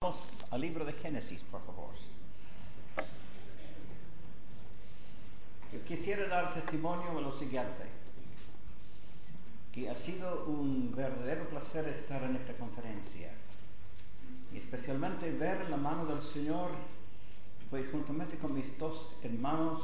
Vamos al libro de Génesis, por favor. Yo quisiera dar testimonio de lo siguiente, que ha sido un verdadero placer estar en esta conferencia, y especialmente ver la mano del Señor, pues juntamente con mis dos hermanos,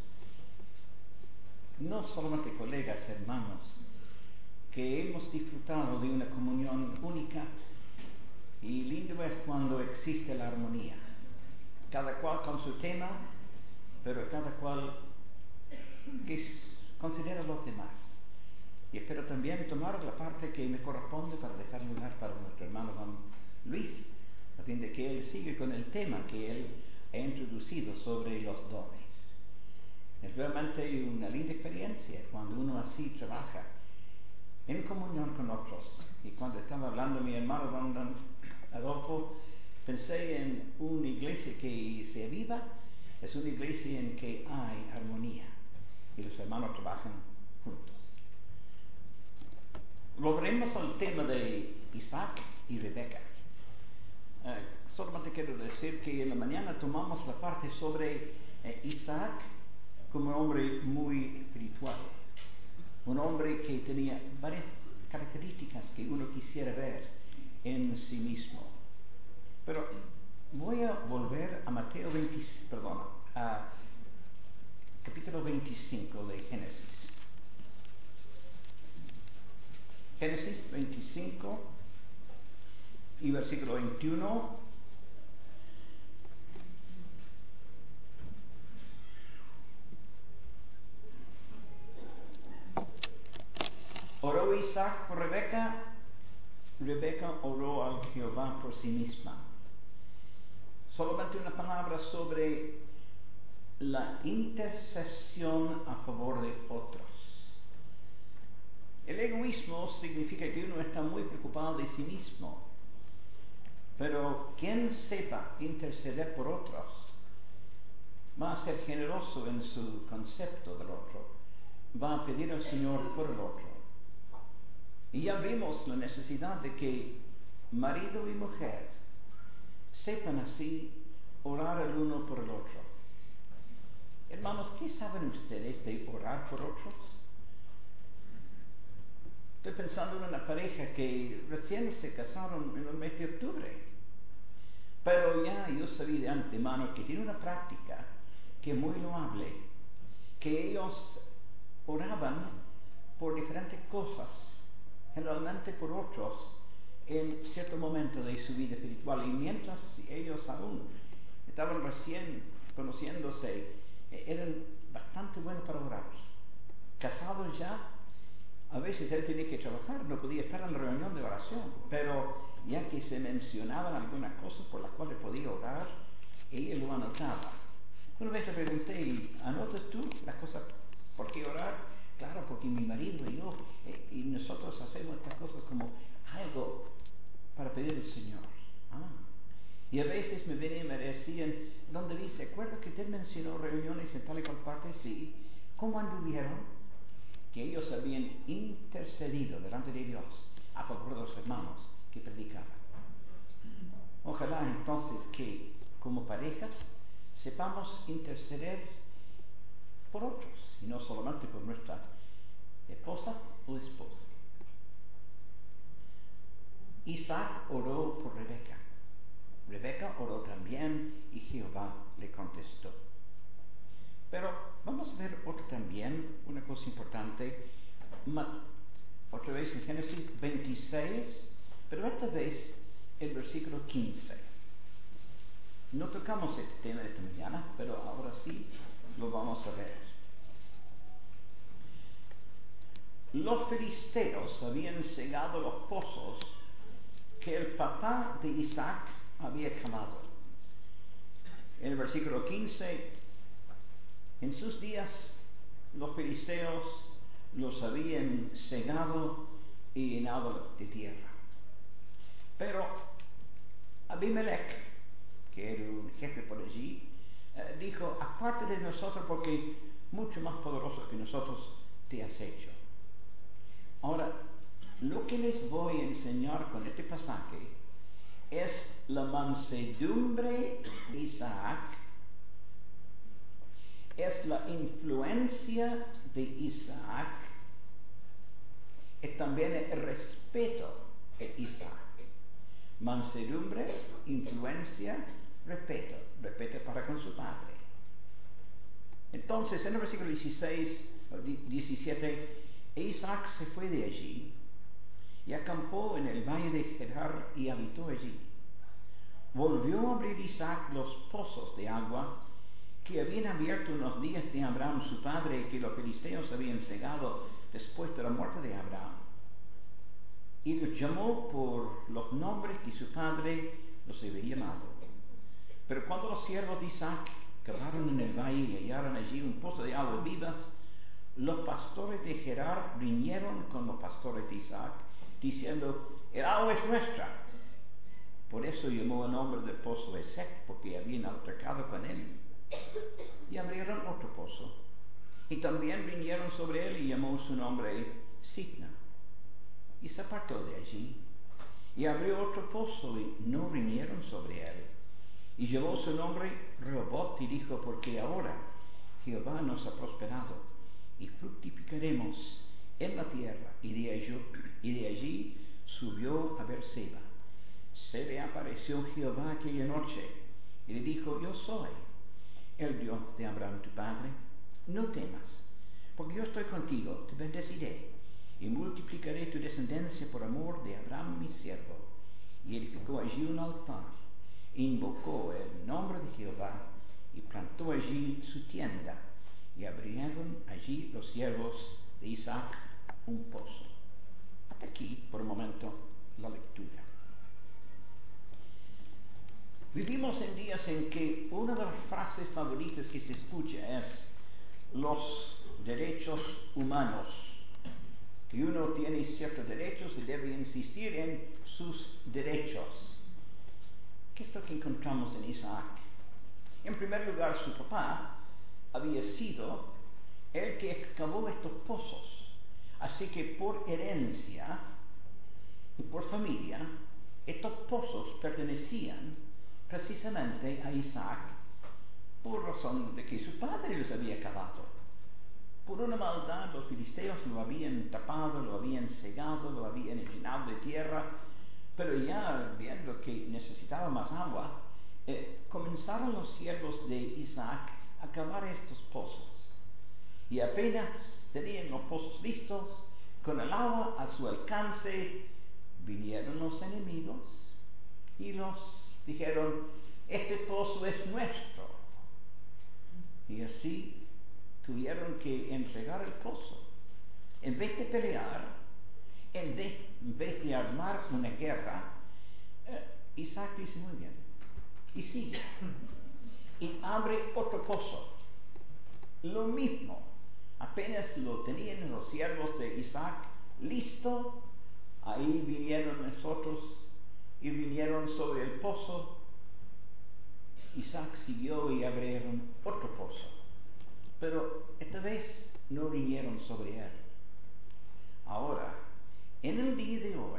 no solamente colegas, hermanos, que hemos disfrutado de una comunión única. Y lindo es cuando existe la armonía, cada cual con su tema, pero cada cual que considera a los demás. Y espero también tomar la parte que me corresponde para dejar lugar para nuestro hermano Juan Luis, a fin de que él siga con el tema que él ha introducido sobre los dones. Es realmente una linda experiencia cuando uno así trabaja en comunión con otros. Y cuando estaba hablando mi hermano Don Adolfo, pensé en una iglesia que se aviva, es una iglesia en que hay armonía y los hermanos trabajan juntos. Volveremos al tema de Isaac y Rebeca. Solamente quiero decir que en la mañana tomamos la parte sobre Isaac como un hombre muy espiritual, un hombre que tenía varias características que uno quisiera ver en sí mismo. Pero voy a volver a a capítulo 25 de Génesis. Génesis 25 y versículo 21. Oró Isaac por Rebeca, Rebeca oró al Jehová por sí misma. Solamente una palabra sobre la intercesión a favor de otros. El egoísmo significa que uno está muy preocupado de sí mismo, pero quien sepa interceder por otros va a ser generoso en su concepto del otro, va a pedir al Señor por el otro. Y ya vimos la necesidad de que marido y mujer sepan así orar el uno por el otro. Hermanos, ¿qué saben ustedes de orar por otros? Estoy pensando en una pareja que recién se casaron en el mes de octubre, pero ya yo sabía de antemano que tiene una práctica que es muy loable, que ellos oraban por diferentes cosas, generalmente por otros, en cierto momento de su vida espiritual, y mientras ellos aún estaban recién conociéndose, eran bastante buenos para orar. Casados ya, a veces él tenía que trabajar, no podía estar en la reunión de oración, pero ya que se mencionaban algunas cosas por las cuales podía orar, ella lo anotaba. Una vez le pregunté, ¿anotas tú las cosas por qué orar? Claro, porque mi marido y yo, y nosotros hacemos estas cosas como algo para pedir al Señor. Y a veces me venían y me decían, ¿dónde dice? ¿Acuerda que usted mencionó reuniones en tal y cual parte? Sí. ¿Cómo anduvieron? Que ellos habían intercedido delante de Dios a favor de los hermanos que predicaban. Ojalá entonces que como parejas sepamos interceder por otros, y no solamente por nuestra esposa o esposo. Isaac oró por Rebeca. Rebeca oró también y Jehová le contestó. Pero vamos a ver una cosa importante, otra vez en Génesis 26, pero esta vez el versículo 15. No tocamos este tema esta mañana, pero ahora sí lo vamos a ver. Los filisteos habían cegado los pozos que el papá de Isaac había cavado. En el versículo 15, en sus días los filisteos los habían cegado y llenado de tierra. Pero Abimelech, que era un jefe por allí, dijo, aparte de nosotros porque mucho más poderoso que nosotros te has hecho. Ahora, lo que les voy a enseñar con este pasaje es la mansedumbre de Isaac, es la influencia de Isaac y también el respeto de Isaac. Mansedumbre, influencia, respeto para con su padre. Entonces, en el versículo 17, Isaac se fue de allí y acampó en el valle de Gerar y habitó allí. Volvió a abrir Isaac los pozos de agua que habían abierto en los días de Abraham su padre y que los filisteos habían cegado después de la muerte de Abraham. Y los llamó por los nombres que su padre los había llamado. Pero cuando los siervos de Isaac cavaron en el valle y hallaron allí un pozo de aguas vivas, los pastores de Gerar riñeron con los pastores de Isaac, diciendo: el agua es nuestra. Por eso llamó el nombre del pozo Esek, porque habían altercado con él. Y abrieron otro pozo, y también vinieron sobre él y llamó su nombre Sitna. Y se apartó de allí, y abrió otro pozo, y no vinieron sobre él. Y llevó su nombre Rehobot, y dijo: porque ahora Jehová nos ha prosperado, y fructificaremos en la tierra. Y de allí subió a Beerseba. Se le apareció Jehová aquella noche, y le dijo: yo soy el Dios de Abraham tu padre. No temas, porque yo estoy contigo, te bendeciré, y multiplicaré tu descendencia por amor de Abraham mi siervo. Y edificó allí un altar, invocó el nombre de Jehová, y plantó allí su tienda, y abrieron allí los siervos de Isaac un pozo. Hasta aquí, por un momento, la lectura. Vivimos en días en que una de las frases favoritas que se escucha es los derechos humanos, que uno tiene ciertos derechos y debe insistir en sus derechos. ¿Qué es lo que encontramos en Isaac? En primer lugar, su papá había sido el que excavó estos pozos, así que por herencia y por familia, estos pozos pertenecían precisamente a Isaac, por razón de que su padre los había cavado. Por una maldad, los filisteos lo habían tapado, lo habían cegado, lo habían llenado de tierra, pero ya viendo que necesitaba más agua, comenzaron los siervos de Isaac a cavar estos pozos. Y apenas tenían los pozos listos, con el agua a su alcance, vinieron los enemigos y los dijeron: este pozo es nuestro. Y así tuvieron que entregar el pozo. En vez de pelear, en vez de armar una guerra, Isaac dice: muy bien, y sigue, y abre otro pozo. Lo mismo, apenas lo tenían los siervos de Isaac listo, ahí vinieron nosotros y vinieron sobre el pozo. Isaac siguió y abrieron otro pozo, pero esta vez no vinieron sobre él. Ahora, en el día de hoy,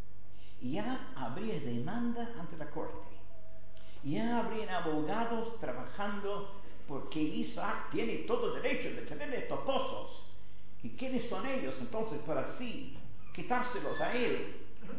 ya habría demanda ante la corte, ya habrían abogados trabajando porque Isaac tiene todo derecho de tener estos pozos. ¿Y quiénes son ellos entonces para así quitárselos a él?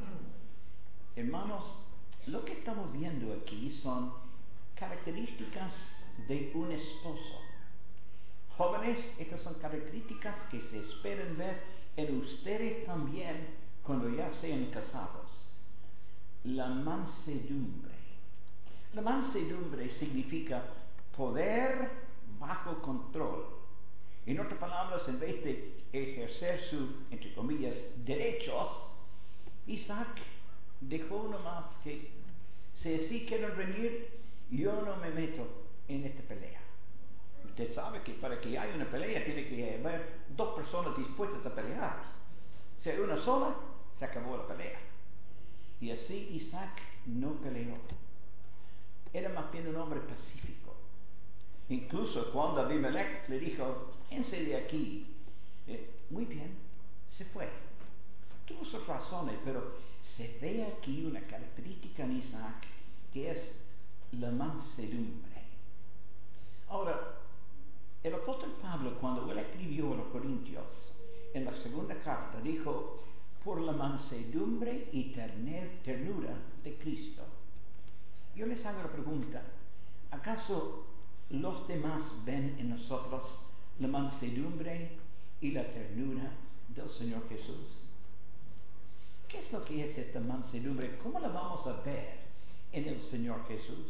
Hermanos, lo que estamos viendo aquí son características de un esposo. Jóvenes, estas son características que se esperan ver en ustedes también cuando ya sean casados. La mansedumbre. La mansedumbre significa poder bajo control. En otras palabras, en vez de ejercer sus, entre comillas, derechos, Isaac dejó nomás que si así quieren venir, yo no me meto en esta pelea. Usted sabe que para que haya una pelea tiene que haber dos personas dispuestas a pelear. Si hay una sola, se acabó la pelea. Y así Isaac no peleó. Era más bien un hombre pacífico. Incluso cuando Abimelech le dijo: váyanse de aquí, muy bien, se fue. Tuvo sus razones, pero se ve aquí una característica en Isaac que es la mansedumbre. Ahora, el apóstol Pablo, cuando él escribió a los Corintios, en la segunda carta, dijo, por la mansedumbre y ternura de Cristo. Yo les hago la pregunta, ¿acaso los demás ven en nosotros la mansedumbre y la ternura del Señor Jesús? ¿Qué es lo que es esta mansedumbre? ¿Cómo la vamos a ver en el Señor Jesús?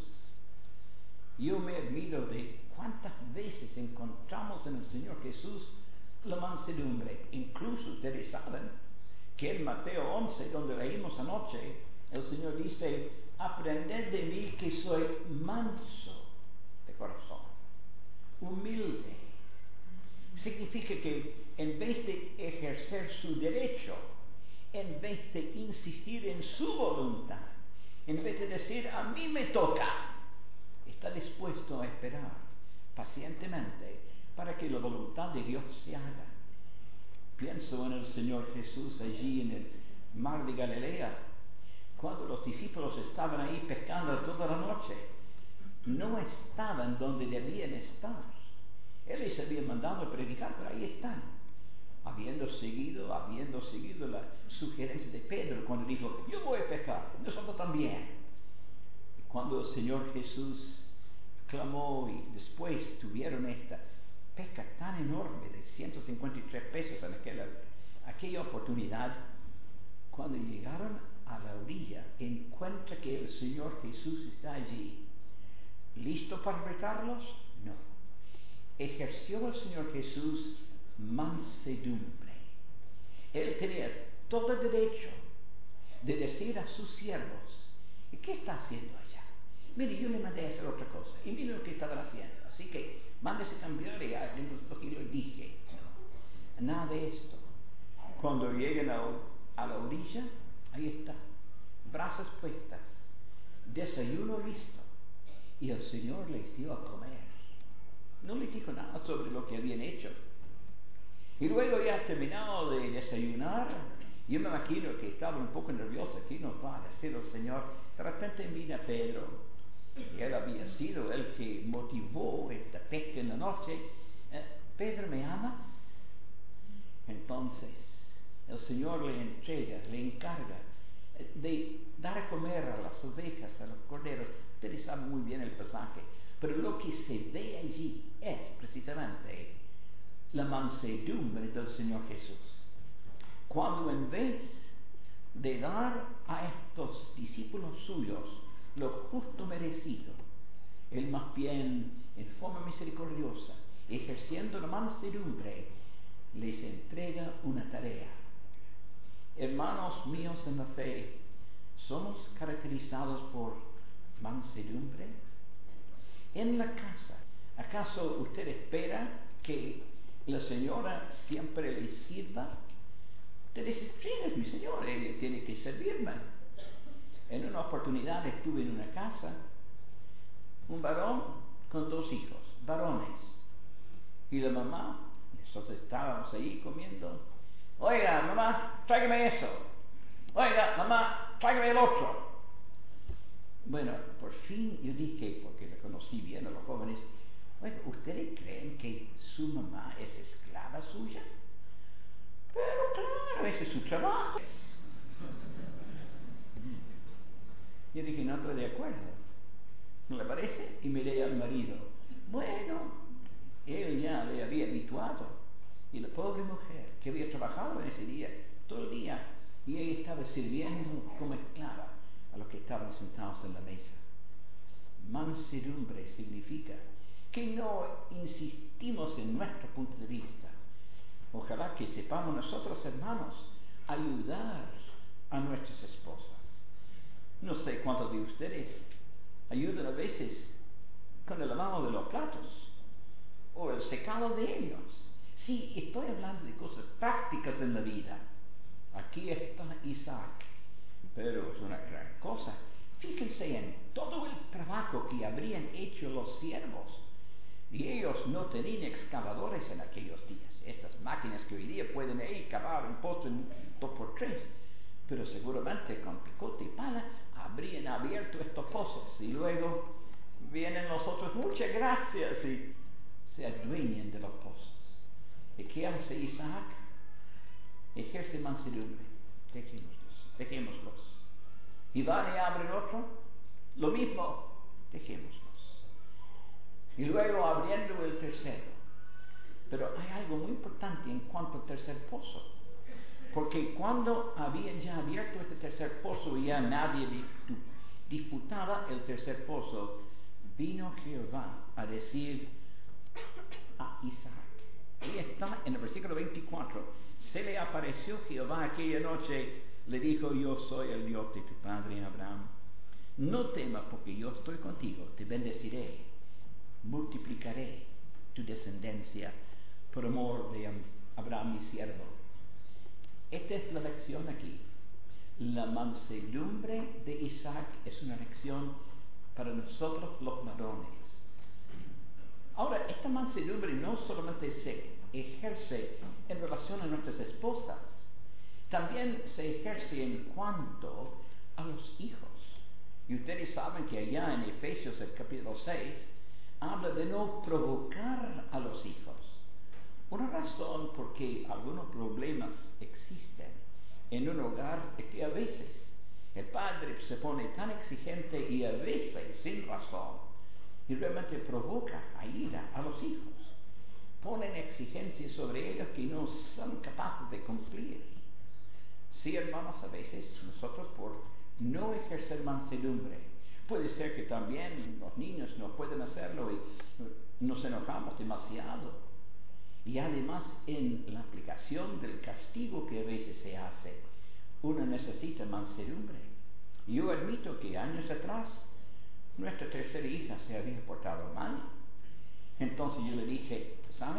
Yo me admiro de cuántas veces encontramos en el Señor Jesús la mansedumbre. Incluso ustedes saben que en Mateo 11, donde leímos anoche, el Señor dice, aprended de mí que soy manso de corazón, humilde. Significa que en vez de ejercer su derecho, en vez de insistir en su voluntad, en vez de decir, a mí me toca, está dispuesto a esperar pacientemente para que la voluntad de Dios se haga. Pienso en el Señor Jesús allí en el mar de Galilea, cuando los discípulos estaban ahí pescando toda la noche. No estaban donde debían estar. Él les había mandado a predicar, pero ahí están, habiendo seguido la sugerencia de Pedro cuando dijo, yo voy a pescar, nosotros también. Y cuando el Señor Jesús clamó y después tuvieron esta pesca tan enorme de 153 pesos en aquella oportunidad, cuando llegaron a la orilla, encuentra que el Señor Jesús está allí. ¿Listo para retarlos? No. Ejerció el Señor Jesús mansedumbre. Él tenía todo el derecho de decir a sus siervos, ¿y qué está haciendo allá? Mire, yo le mandé a hacer otra cosa, y mire lo que estaban haciendo, así que mándese cambiar y hagan lo que yo dije. No, nada de esto. Cuando lleguen a la orilla, ahí está, brasas puestas, desayuno listo, y el Señor les dio a comer. No les dijo nada sobre lo que habían hecho. Y luego ya terminado de desayunar, yo me imagino que estaba un poco nervioso. ¿Qué nos va a decir el Señor? De repente mira a Pedro, y él había sido el que motivó esta pesca en la noche. Pedro, ¿me amas? Entonces el Señor le entrega, le encarga de dar a comer a las ovejas, a los corderos. Ustedes saben muy bien el pasaje, pero lo que se ve allí es precisamente la mansedumbre del Señor Jesús. Cuando en vez de dar a estos discípulos suyos lo justo merecido, él más bien, en forma misericordiosa, ejerciendo la mansedumbre, les entrega una tarea. Hermanos míos en la fe, ¿somos caracterizados por mansedumbre? En la casa, ¿acaso usted espera que la señora siempre le sirva? Usted dice, sí, es mi señora, ella tiene que servirme. En una oportunidad estuve en una casa, un varón con 2 hijos, varones, y la mamá, nosotros estábamos ahí comiendo, oiga, mamá, tráigame eso, oiga, mamá, tráigame el otro. Bueno, por fin yo dije, porque le conocí bien a los jóvenes, oiga, ¿ustedes creen que su mamá es esclava suya? Pero claro, ese es su trabajo. Yo dije, no estoy de acuerdo, ¿no le parece? Y miré al marido. Bueno, él ya le había habituado. Y la pobre mujer, que había trabajado en ese día, todo el día, y ella estaba sirviendo como esclava a los que estaban sentados en la mesa. Mansedumbre significa que no insistimos en nuestro punto de vista. Ojalá que sepamos nosotros, hermanos, ayudar a nuestras esposas. No sé cuántos de ustedes ayudan a veces con el lavado de los platos o el secado de ellos. Sí, estoy hablando de cosas prácticas en la vida. Aquí está Isaac, pero es una gran cosa. Fíjense en todo el trabajo que habrían hecho los siervos. Y ellos no tenían excavadores en aquellos días. Estas máquinas que hoy día pueden cavar un pozo en 2x3. pero seguramente con picote y pala habrían abierto estos pozos y luego vienen los otros, muchas gracias, y se adueñan de los pozos. ¿Y qué hace Isaac? Ejerce mansedumbre. Dejémoslos. Y van y abren otro, lo mismo, dejémoslos. Y luego abriendo el tercero. Pero hay algo muy importante en cuanto al tercer pozo. Porque cuando habían ya abierto este tercer pozo y ya nadie disputaba el tercer pozo, vino Jehová a decir a Isaac. Y está en el versículo 24. Se le apareció Jehová aquella noche, le dijo: yo soy el Dios de tu padre Abraham. No temas, porque yo estoy contigo, te bendeciré, multiplicaré tu descendencia por amor de Abraham mi siervo. Esta es la lección aquí. La mansedumbre de Isaac es una lección para nosotros los varones. Ahora, esta mansedumbre no solamente se ejerce en relación a nuestras esposas, también se ejerce en cuanto a los hijos. Y ustedes saben que allá en Efesios, el capítulo 6, habla de no provocar a los hijos. Una razón por qué algunos problemas existen en un hogar es que a veces el padre se pone tan exigente y a veces sin razón y realmente provoca a ira a los hijos. Ponen exigencias sobre ellos que no son capaces de cumplir. Sí, hermanos, a veces nosotros por no ejercer mansedumbre, puede ser que también los niños no pueden hacerlo y nos enojamos demasiado. Y además en la aplicación del castigo que a veces se hace, uno necesita mansedumbre. Yo admito que años atrás nuestra tercera hija se había portado mal. Entonces yo le dije: ¿sabe?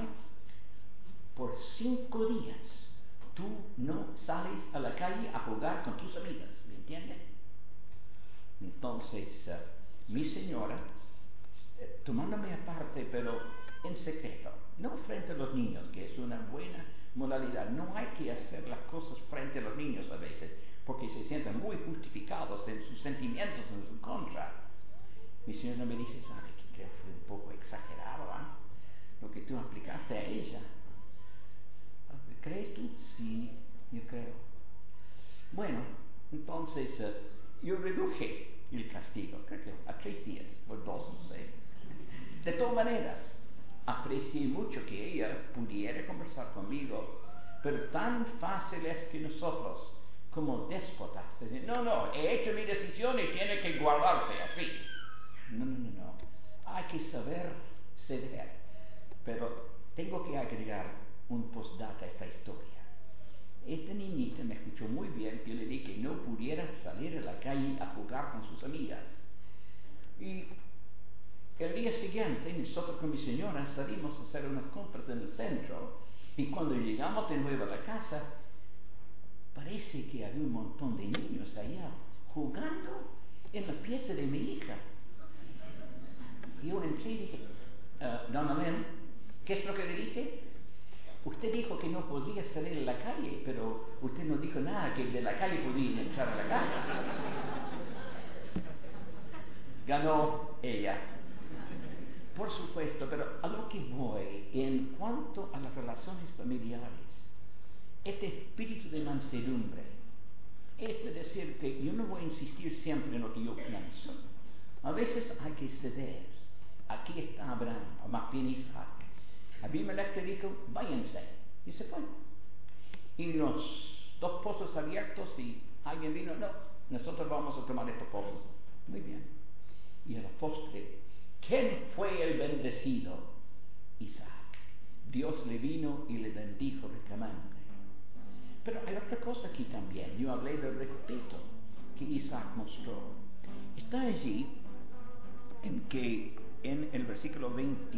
Por 5 días tú no sales a la calle a jugar con tus amigas, ¿me entiendes? Entonces mi señora, tomándome aparte, pero en secreto, no frente a los niños, que es una buena modalidad. No hay que hacer las cosas frente a los niños a veces, porque se sienten muy justificados en sus sentimientos en su contra. Mi señora me dice: ¿sabe que creo que fue un poco exagerado, lo que tú aplicaste a ella? ¿Crees tú? Sí, yo creo. Bueno, entonces yo reduje el castigo, creo que a 3 días, o 2, no sé. De todas maneras, aprecié mucho que ella pudiera conversar conmigo, pero tan fácil es que nosotros, como déspotas, decimos: no, he hecho mi decisión y tiene que guardarse así. No. Hay que saber ceder. Pero tengo que agregar un postdata a esta historia. Esta niñita me escuchó muy bien que le dije que no pudiera salir a la calle a jugar con sus amigas. Y el día siguiente, nosotros con mi señora salimos a hacer unas compras en el centro, y cuando llegamos de nuevo a la casa, parece que había un montón de niños allá jugando en la pieza de mi hija. Y yo entré y dije: Don Amén, ¿qué es lo que le dije? Usted dijo que no podía salir a la calle, pero usted no dijo nada que de la calle podía entrar a la casa. Ganó ella. Por supuesto, pero a lo que voy, en cuanto a las relaciones familiares, este espíritu de mansedumbre, es decir, que yo no voy a insistir siempre en lo que yo pienso. A veces hay que ceder. Aquí está Abraham, o más bien Isaac. Abimelech le dijo: váyanse, y se fue. Y los 2 pozos abiertos, y alguien vino: no, nosotros vamos a tomar estos pozos. Muy bien. Y a la postre, ¿quién fue el bendecido? Isaac. Dios le vino y le bendijo ricamente. Pero hay otra cosa aquí también. Yo hablé del respeto que Isaac mostró. Está allí en el versículo 20,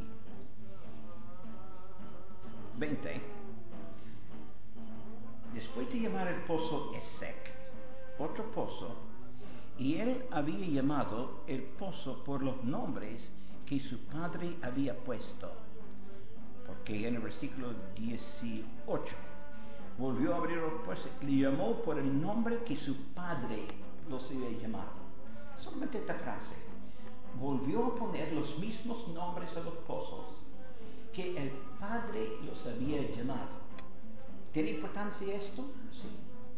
después de llamar el pozo Esek, otro pozo, y él había llamado el pozo por los nombres que su padre había puesto, porque en el versículo 18 volvió a abrir los puertas, le llamó por el nombre que su padre los había llamado. Solamente esta frase. Volvió a poner los mismos nombres a los pozos que el padre los había llamado. ¿Tiene importancia esto? Sí.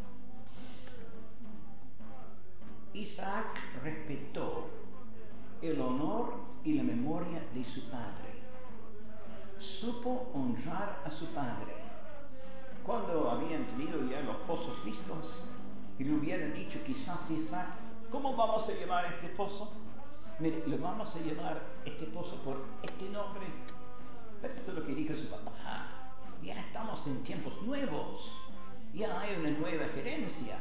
Isaac respetó el honor y la memoria de su padre. Supo honrar a su padre. Cuando habían tenido ya los pozos listos y le hubieran dicho quizás a Isaac, ¿cómo vamos a llamar este pozo? Mire, le vamos a llamar este pozo por este nombre. Pero esto es lo que dijo su papá. Ya estamos en tiempos nuevos. Ya hay una nueva gerencia.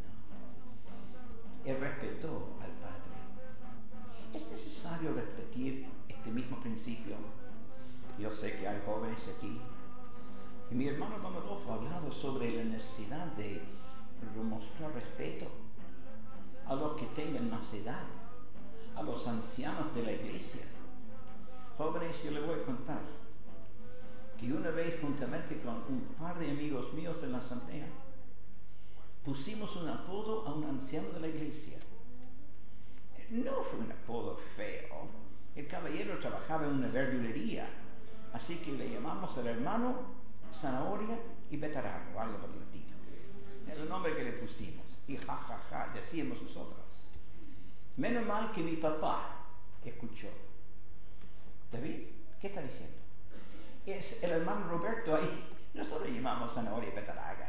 Él respetó al padre. Es necesario repetir este mismo principio. Yo sé que hay jóvenes aquí. Y mi hermano Don Adolfo ha hablado sobre la necesidad de demostrar respeto a los que tengan más edad, a los ancianos de la iglesia. Jóvenes, yo les voy a contar que una vez juntamente con un par de amigos míos en la asamblea pusimos un apodo a un anciano de la iglesia. No fue un apodo feo. El caballero trabajaba en una verdulería, así que le llamamos al hermano Zanahoria y Betarrago, algo por el estilo. Era el nombre que le pusimos. Y ja, decíamos nosotros. Menos mal que mi papá escuchó. David, ¿qué está diciendo? Es el hermano Roberto ahí. Nosotros le llamamos Zanahoria y Betaraga.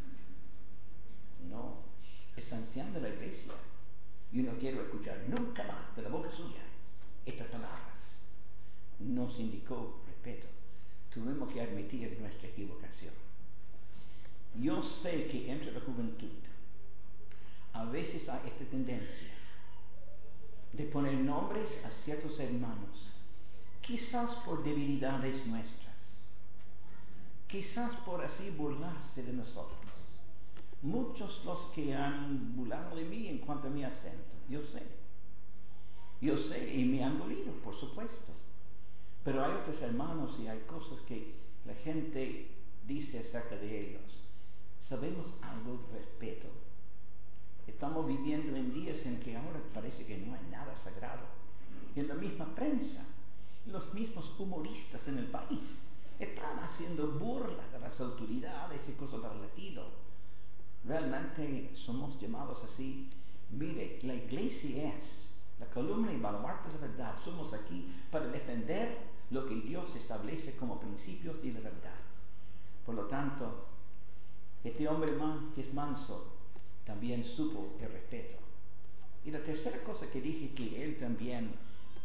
No, es anciano de la iglesia. Y no quiero escuchar nunca más de la boca suya estas palabras. Nos indicó respeto. Tuvimos que admitir nuestra equivocación. Yo sé que entre la juventud a veces hay esta tendencia de poner nombres a ciertos hermanos, quizás por debilidades nuestras, quizás por así burlarse de nosotros. Muchos los que han burlado de mí en cuanto a mi acento, yo sé y me han dolido, por supuesto, pero hay otros hermanos y hay cosas que la gente dice acerca de ellos. Sabemos algo de respeto. Estamos viviendo en días en que ahora parece que no hay nada sagrado. En la misma prensa, los mismos humoristas en el país están haciendo burla de las autoridades y cosas por el estilo. Realmente somos llamados así. Mire, la iglesia es la columna y baluarte de la verdad. Somos aquí para defender lo que Dios establece como principios y la verdad. Por lo tanto, este hombre que es manso también supo el respeto. Y la tercera cosa que dije que él también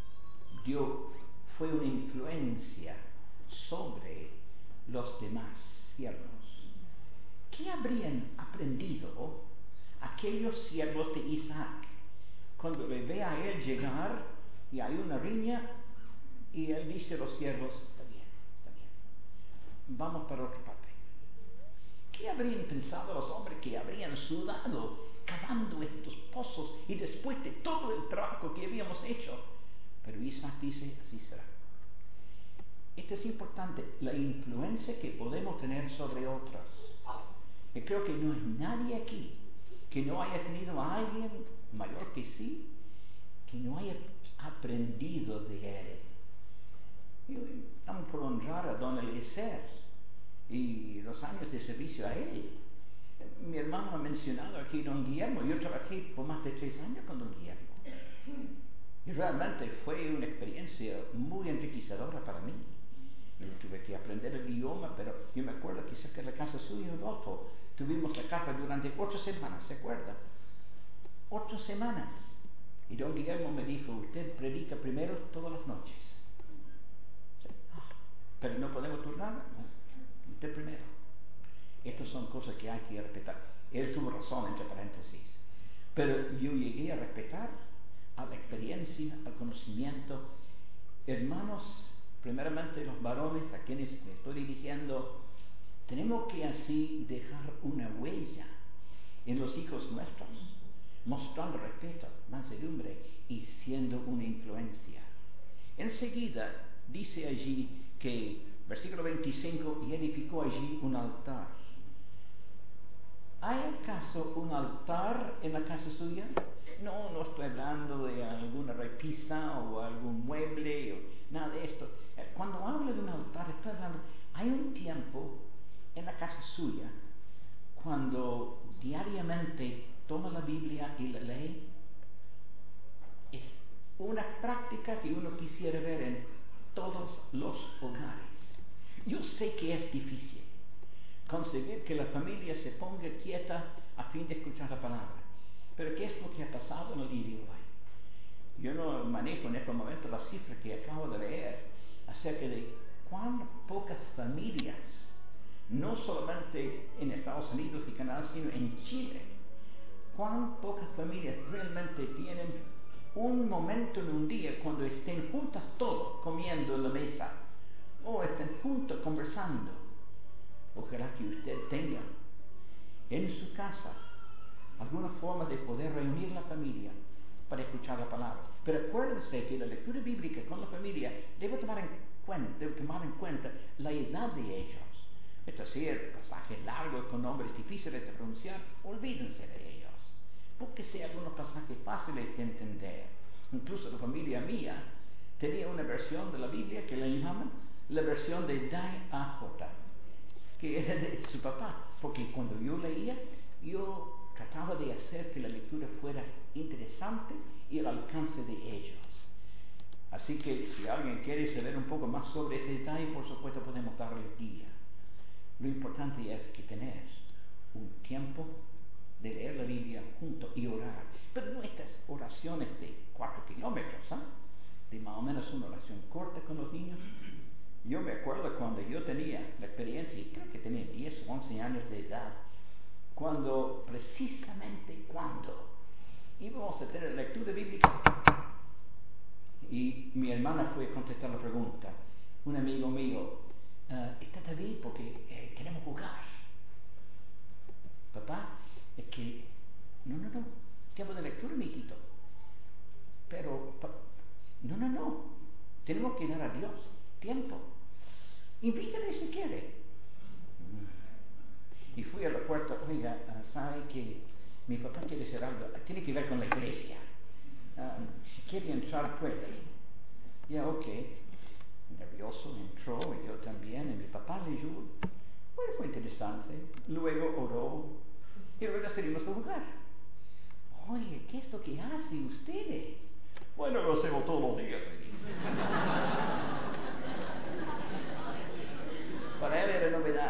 fue una influencia sobre los demás siervos. ¿Qué habrían aprendido aquellos siervos de Isaac cuando le ve a él llegar y hay una riña y él dice a los siervos, está bien, vamos para otra parte? ¿Qué habrían pensado los hombres que habrían sudado cavando estos pozos y después de todo el trabajo que habíamos hecho? Pero Isaac dice, así será. Esto es importante, la influencia que podemos tener sobre otros. Y creo que no hay nadie aquí que no haya tenido a alguien mayor que sí, que no haya aprendido de él. Y estamos por honrar a don Eliezer y los años de servicio a él. Mi hermano ha mencionado aquí don Guillermo. Yo trabajé por más de 3 años con don Guillermo. Y realmente fue una experiencia muy enriquecedora para mí. Yo tuve que aprender el idioma, pero yo me acuerdo que cerca de la casa suya, Adolfo, tuvimos la casa durante 8 semanas, ¿se acuerda? 8 semanas. Y don Guillermo me dijo, usted predica primero todas las noches. Pero no podemos turnar, ¿no? Usted primero. Estas son cosas que hay que respetar. Él tuvo razón, entre paréntesis. Pero yo llegué a respetar a la experiencia, al conocimiento. Hermanos, primeramente los varones a quienes me estoy dirigiendo, tenemos que así dejar una huella en los hijos nuestros, mostrando respeto, mansedumbre y siendo una influencia. Enseguida dice allí que, versículo 25, y edificó allí un altar. ¿hay acaso un altar en la casa suya? No estoy hablando de alguna repisa o algún mueble o nada de esto. Cuando hablo de un altar, estoy hablando, hay un tiempo en la casa suya cuando diariamente toma la Biblia y la lee. Es una práctica que uno quisiera ver en todos los hogares. Yo sé que es difícil conseguir que la familia se ponga quieta a fin de escuchar la palabra. Pero ¿qué es lo que ha pasado en el día de hoy? Yo no manejo en este momento la cifra que acabo de leer acerca de cuán pocas familias, no solamente en Estados Unidos y Canadá, sino en Chile, cuán pocas familias realmente tienen un momento en un día cuando estén juntas todos comiendo en la mesa o estén juntos conversando. Ojalá que usted tenga en su casa alguna forma de poder reunir la familia para escuchar la palabra. Pero acuérdense que la lectura bíblica con la familia debe tomar en cuenta la edad de ellos. Es decir, pasajes largos con nombres difíciles de pronunciar, olvídense de ellos. Búsquese algunos pasajes fáciles de entender. Incluso la familia mía tenía una versión de la Biblia que le llamaban la versión de Dai-A-J, que era de su papá, porque cuando yo leía, yo trataba de hacer que la lectura fuera interesante y al alcance de ellos. Así que si alguien quiere saber un poco más sobre este detalle, por supuesto podemos darle guía. Lo importante es que tener un tiempo de leer la Biblia juntos y orar, pero no estas oraciones de 4 kilómetros, de más o menos una oración corta con los niños. Yo me acuerdo cuando yo tenía la experiencia, y creo que tenía 10 o 11 años de edad, precisamente cuando íbamos a tener lectura bíblica y mi hermana fue a contestar la pregunta. Un amigo mío, ¿está David? Porque queremos jugar. Papá, es que, no, tiempo de lectura, mijito. Pero, no, tenemos que dar a Dios tiempo. Invítale si quiere. Y fui a la puerta, oiga, sabe que mi papá quiere hacer algo, tiene que ver con la iglesia. Si quiere entrar, puede. Ya, ok. Nervioso, entró, y yo también, y mi papá leyó. Bueno, fue interesante. Luego oró, y luego salimos a jugar. Oye, ¿qué es lo que hacen ustedes? Bueno, lo hacemos todos los días. Para él era novedad.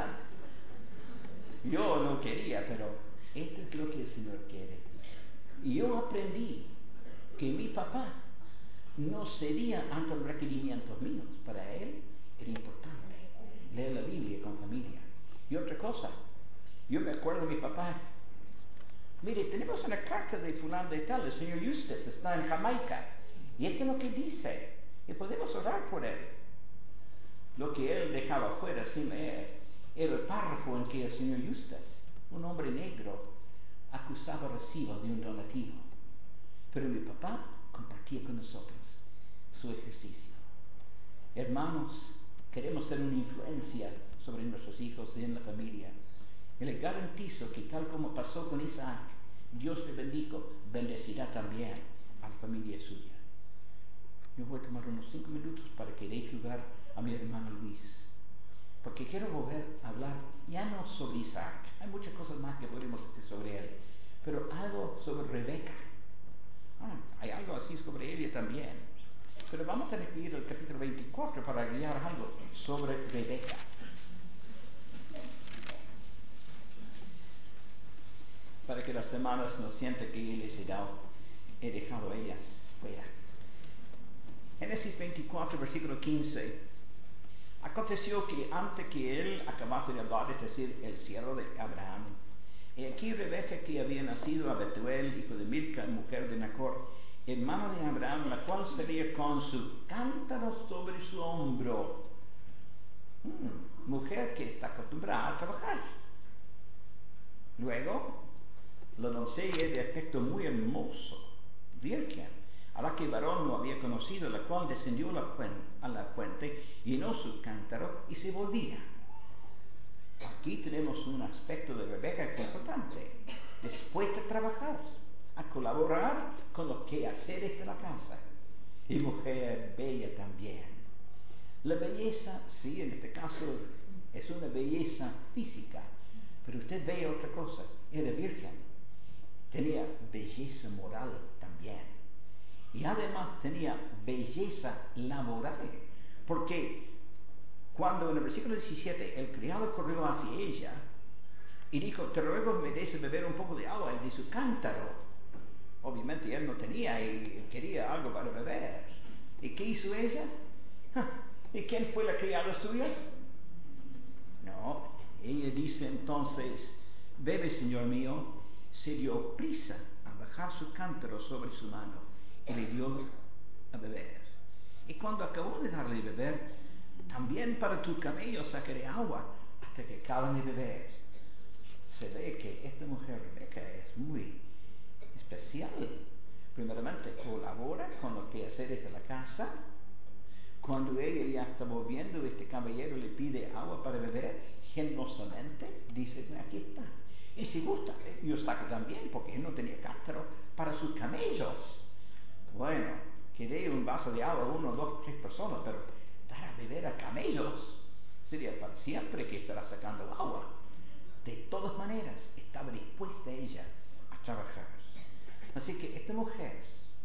Yo no quería, pero esto es lo que el Señor quiere. Y yo aprendí que mi papá no cedía ante los requerimientos míos. Para él era importante leer la Biblia con familia. Y otra cosa, yo me acuerdo de mi papá. Mire, tenemos una carta de fulano de tal, el señor Eustace está en Jamaica. Y esto es lo que dice. Y podemos orar por él. Lo que él dejaba fuera sin leer era el párrafo en que el señor Eustace, un hombre negro, acusaba recibo de un donativo. Pero mi papá compartía con nosotros su ejercicio. Hermanos, queremos ser una influencia sobre nuestros hijos y en la familia. Y le garantizo que tal como pasó con Isaac, Dios le bendijo, bendecirá también a la familia suya. Yo voy a tomar unos 5 minutos para que dé lugar a mi hermano Luis, porque quiero volver a hablar ya no sobre Isaac, hay muchas cosas más que podemos decir sobre él, pero algo sobre Rebeca. Hay algo así sobre ella también, pero vamos a tener que ir al capítulo 24 para guiar algo sobre Rebeca. Para que las hermanas no sientan que he dejado a ellas fuera. Génesis 24, versículo 15. Aconteció que antes que él acabase de hablar, es decir, el siervo de Abraham, aquí Rebeca, que había nacido a Betuel, hijo de Milca, mujer de Nacor, hermano de Abraham, la cual salía con su cántaro sobre su hombro. Mujer que está acostumbrada a trabajar. Luego, la doncella de aspecto muy hermoso, virgen, a la que varón no había conocido, la cual descendió a la fuente, llenó su cántaro y se volvía. aquí tenemos un aspecto de Rebeca que es importante. Dispuesta a trabajar, a colaborar con los quehaceres de la casa. Y mujer bella también. La belleza, sí, en este caso es una belleza física, pero usted ve otra cosa. Era virgen, tenía belleza moral también, y además tenía belleza laboral, porque cuando en el versículo 17 el criado corrió hacia ella y dijo: te ruego me des beber un poco de agua de su cántaro. Obviamente él no tenía y quería algo para beber. ¿Y qué hizo ella? ¿Y quién fue la criada suya? No, ella dice entonces: bebe, señor mío. Se dio prisa a bajar su cántaro sobre su mano y le dio a beber. Y cuando acabó de darle de beber: también para tus camellos sacaré agua hasta que acaben de beber. Se ve que esta mujer Rebeca es muy especial. Primeramente colabora con los quehaceres de la casa. Cuando ella ya está volviendo, este caballero le pide agua para beber, generosamente dice: aquí está. Y si gusta, yo saco también, porque él no tenía cántaro, para sus camellos. Bueno, que dé un vaso de agua a 1, 2, 3 personas, pero dar a beber a camellos sería para siempre que estará sacando agua. De todas maneras, estaba dispuesta ella a trabajar. Así que esta mujer,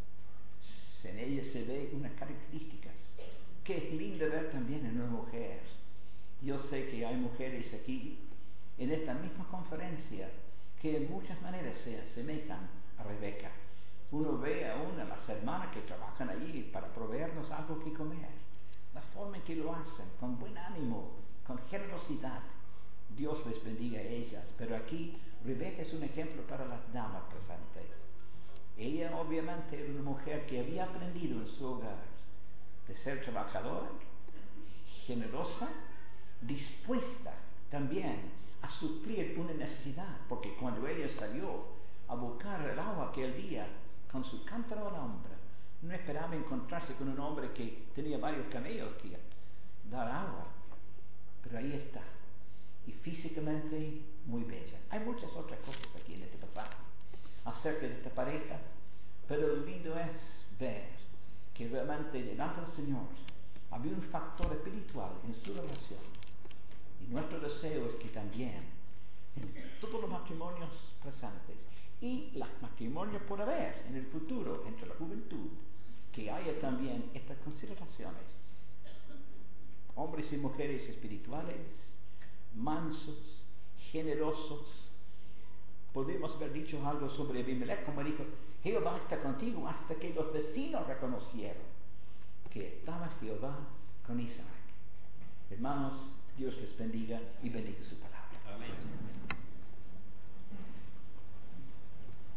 en ella se ve unas características que es lindo ver también en una mujer. Yo sé que hay mujeres aquí en esta misma conferencia que en muchas maneras se asemejan a Rebeca. Uno ve a las hermanas que trabajan allí para proveernos algo que comer, la forma en que lo hacen, con buen ánimo, con generosidad. Dios les bendiga a ellas. Pero aquí Rebeca es un ejemplo para las damas presentes. Ella obviamente era una mujer que había aprendido en su hogar de ser trabajadora, generosa, dispuesta también a suplir una necesidad, porque cuando ella salió a buscar el agua aquel día con su cántaro al hombro, no esperaba encontrarse con un hombre que tenía varios camellos que dar agua, pero ahí está, y físicamente muy bella. Hay muchas otras cosas aquí en este pasaje acerca de esta pareja, pero lo lindo es ver que realmente delante del Señor había un factor espiritual en su relación. Y nuestro deseo es que también en todos los matrimonios presentes y los matrimonios por haber en el futuro entre la juventud, que haya también estas consideraciones. Hombres y mujeres espirituales, mansos, generosos. Podemos haber dicho algo sobre Abimelech, como dijo: Jehová está contigo, hasta que los vecinos reconocieron que estaba Jehová con Isaac. Hermanos, Dios les bendiga y bendiga su palabra.